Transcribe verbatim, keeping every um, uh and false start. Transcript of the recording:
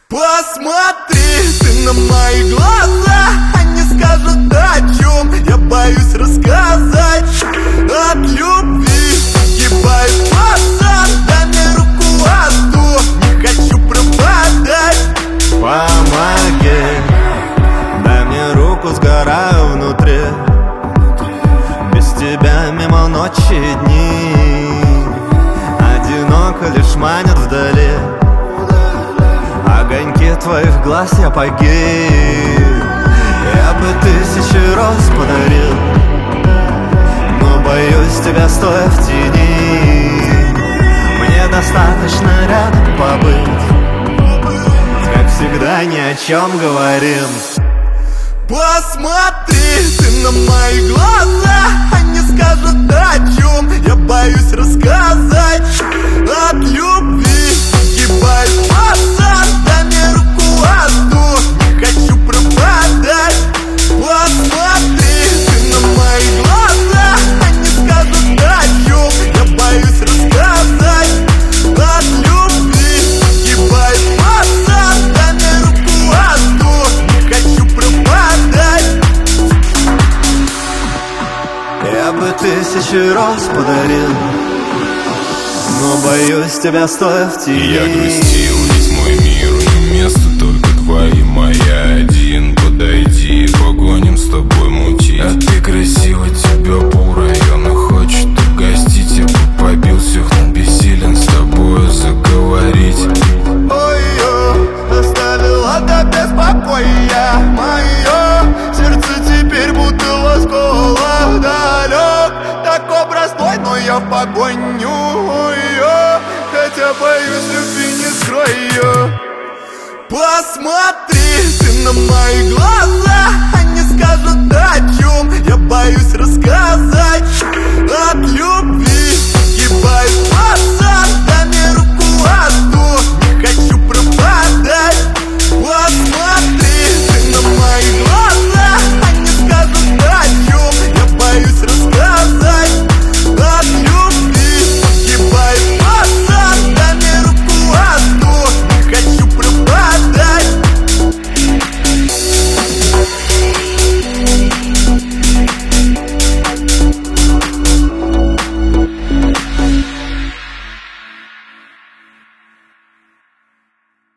Посмотри ты на мои глаза, они скажут, о чем я боюсь рассказать. От любви погибает пацан, дай мне руку, а то не хочу пропадать. Помоги, дай мне руку, сгораю внутри. Без тебя мимо ночи и дни, одиноко лишь манят вдали огоньки твоих глаз, я погиб. Я бы тысячи роз подарил, но боюсь тебя, стоя в тени. Мне достаточно рядом побыть, как всегда ни о чем говорим. Посмотри ты на мои глаза, они скажут, о чем я боюсь рассказать. От любви погибает пацан, дай мне руку, а то не хочу пропадать. Посмотри ты на мои глаза, они скажут, о чем я боюсь рассказать. От любви погибает пацан, дай мне руку, а то не хочу пропадать. Я бы тысячи роз подарил, но боюсь тебя, стоя в тени. Я грустил, ведь мой мир не место, только твои, моя один. Подойди, погоним с тобой мутить. А ты красива, тебя полрайона хочет угостить. Я бы побил всех, но бессилен с тобою заговорить. Ой-ё, оставила до беспокоя мое сердце теперь будто лоскола далек. Такой простой, но я в погоню ее, хотя боюсь, любви не скрою. Посмотри ты на мои глаза, они скажут, о чем я боюсь рассказать. От любви